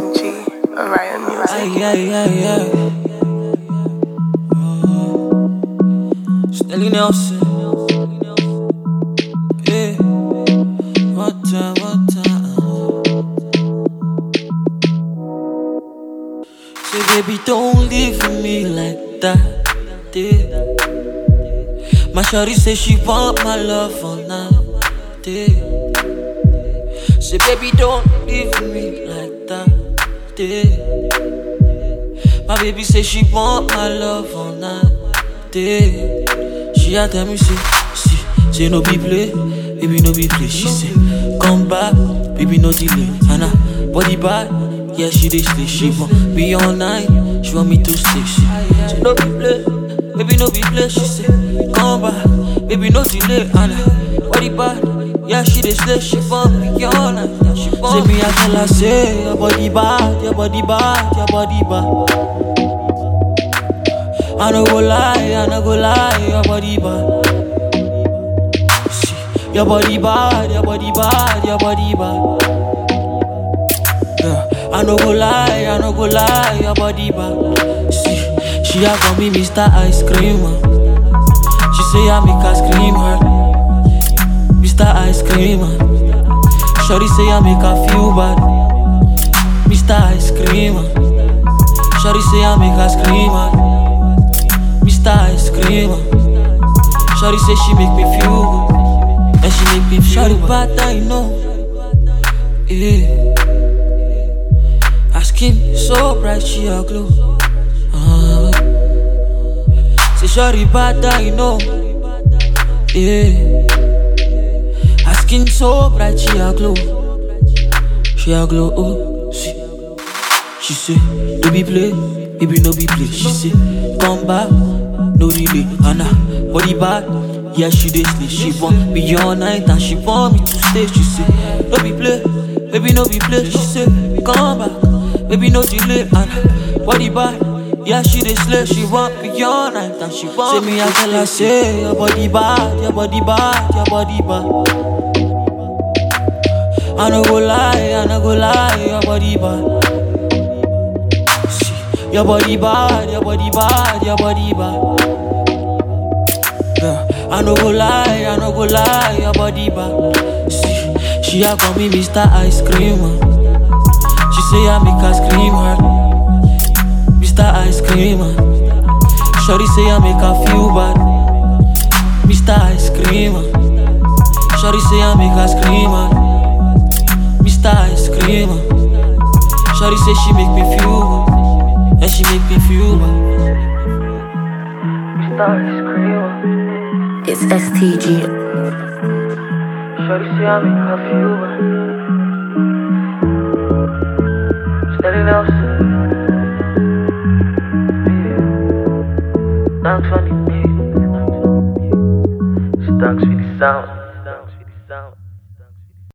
G, Orion Music. Stelly Nelson. Yeah. One time. Say, baby, don't leave me like that. Yeah. My shawty say she want my love all night. Yeah. Say, baby, don't leave me like that. Yeah. My baby say she want my love all night. Yeah. She a tell me say no be play, baby no be play. She say come back, baby no delay. And her body bad, yeah she dey slay. She want be all night, she want me to stay. She say no be play, baby no be play. She say come back, baby no delay. And her body bad, yeah she dey slay. She want me all night, she want. Say me I tell her say your body bad, your body bad, your body bad. I no go lie, your body bad. See, your body bad, your body bad, your body bad. Yeah, I no go lie, your body bad. See, she a call me Mr. Ice Cream man. She say I make her scream her, Mr. Ice Cream man. Shorty say I make her feel bad, Mr. Ice Cream man. Shorty say I make her scream her, Mr. Ice Cream. Shawty say she make me feel good, and she make me feel Shawty bad, I know. Yeah. Her skin so bright, she a glow. Say Shawty bad, I know. Yeah. Her skin so bright, she a glow. She a glow. Oh, see. She say, don't be play, baby no be play. She say, come back. No delay, and her body bad, yeah she dey slay. She want me all night and she want me to stay. She say, no be play, baby no be play. She say, come back, baby no delay. And her body bad, yeah she dey slay. She want me all night and she want. Say me I tell her say, your body bad, your body bad, your body bad. I no go lie, your body bad. See, your body bad, your body bad, your body bad. Yeah, I no go lie, your body bad. See, she a call me Mr. Ice Cream man. She say I make her scream her, Mr. Ice Cream man. Shorty say I make her feel bad, Mr. Ice Cream man. Shorty say I make her scream her, Mr. Ice Cream man. Shorty say she make me feel good, and she make me feel bad. Mr. Ice Cream. It's STG. Shorty say I make her feel bad. Stelly Nelson. Yeah. Thanks for the beat. Thanks for the sound.